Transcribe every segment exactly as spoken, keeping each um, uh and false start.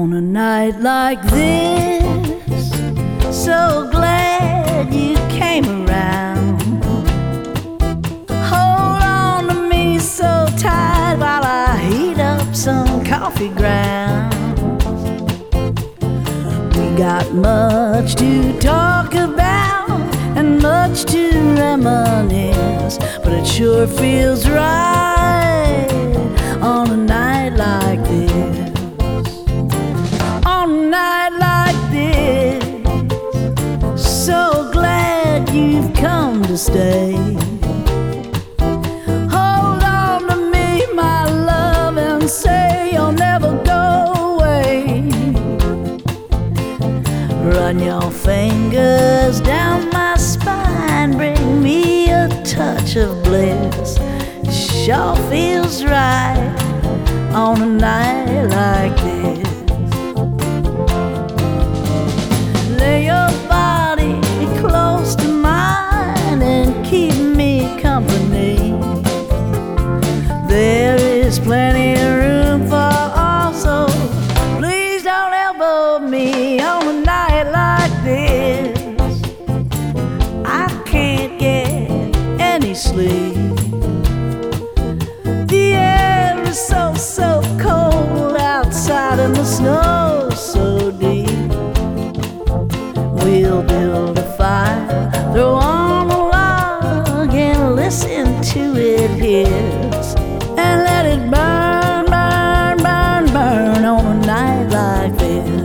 On a night like this, so glad you came around. Hold on to me so tight while I heat up some coffee grounds. We got much to talk about and much to reminisce, but it sure feels right on a night like this. On a night like this, so glad you've come to stay. Hold on to me, my love, and say you'll never go away. Run your fingers down my spine, bring me a touch of bliss. It sure feels right on a night like this. Lay your body close to mine and keep me company. There is plenty of room for all, so please don't elbow me on a night like this. I can't get any sleep. The air is so, so cold outside and the snow so deep. We'll build a fire, throw on a log and listen to it hiss, and let it burn, burn, burn, burn on a night like this.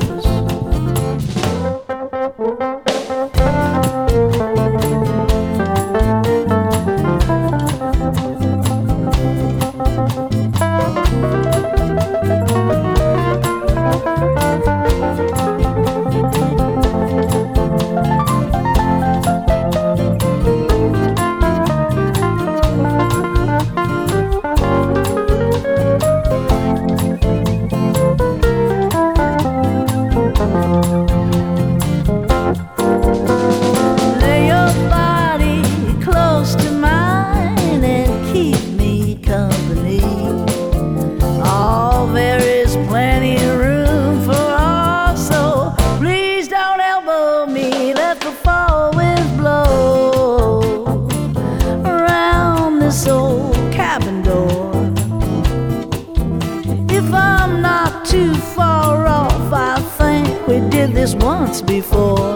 This once before.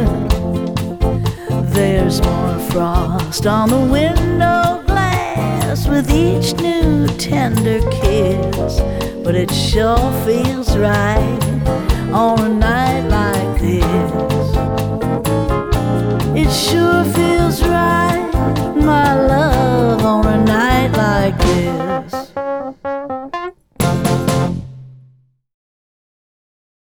There's more frost on the window glass with each new tender kiss, but it sure feels right on a night like this. It sure